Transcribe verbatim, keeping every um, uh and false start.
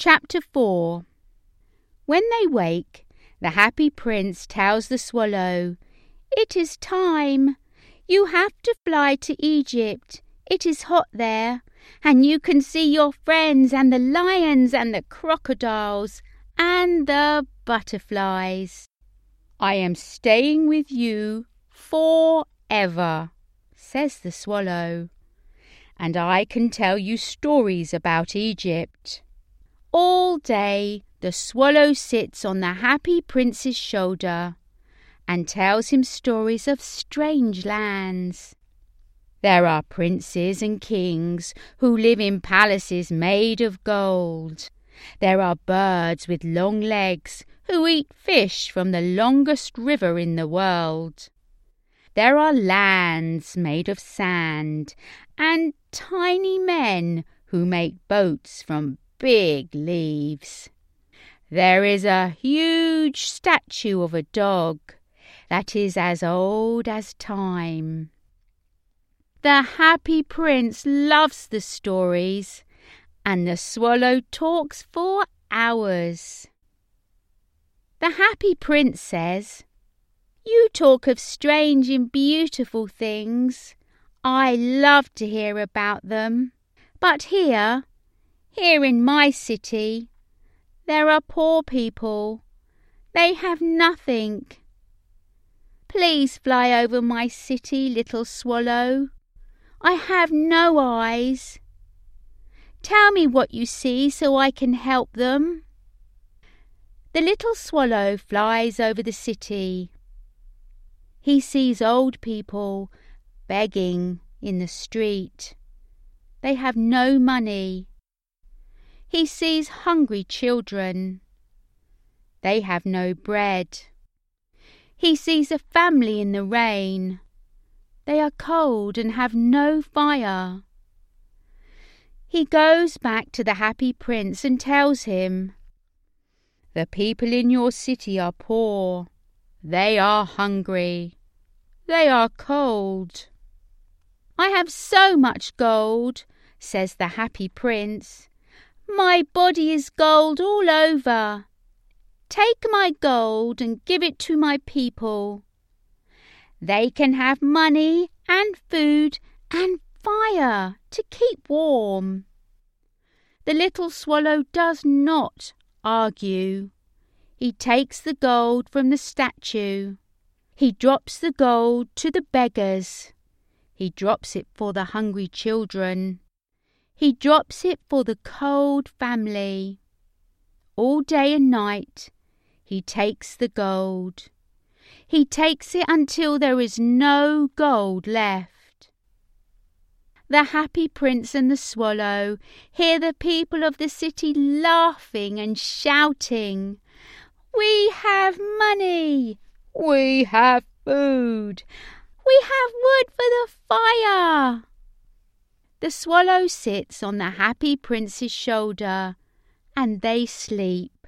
Chapter four. When they wake, the Happy Prince tells the Swallow, "It is time. You have to fly to Egypt. It is hot there, and you can see your friends and the lions and the crocodiles and the butterflies. I am staying with you forever," says the Swallow, "and I can tell you stories about Egypt." All day the Swallow sits on the Happy Prince's shoulder and tells him stories of strange lands. There are princes and kings who live in palaces made of gold. There are birds with long legs who eat fish from the longest river in the world. There are lands made of sand and tiny men who make boats from big leaves. There is a huge statue of a dog that is as old as time. The Happy Prince loves the stories, and the Swallow talks for hours. The Happy Prince says, "You talk of strange and beautiful things. I love to hear about them. But here, here in my city, there are poor people. They have nothing. Please fly over my city, little Swallow. I have no eyes. Tell me what you see so I can help them." The little Swallow flies over the city. He sees old people begging in the street. They have no money. He sees hungry children. They have no bread. He sees a family in the rain. They are cold and have no fire. He goes back to the Happy Prince and tells him, "The people in your city are poor. They are hungry. They are cold." "I have so much gold," says the Happy Prince. "My body is gold all over. Take my gold and give it to my people. They can have money and food and fire to keep warm." The little Swallow does not argue. He takes the gold from the statue. He drops the gold to the beggars. He drops it for the hungry children. He drops it for the cold family. All day and night he takes the gold. He takes it until there is no gold left. The Happy Prince and the Swallow hear the people of the city laughing and shouting, "We have money! We have food! We have wood for the fire!" The Swallow sits on the Happy Prince's shoulder and they sleep.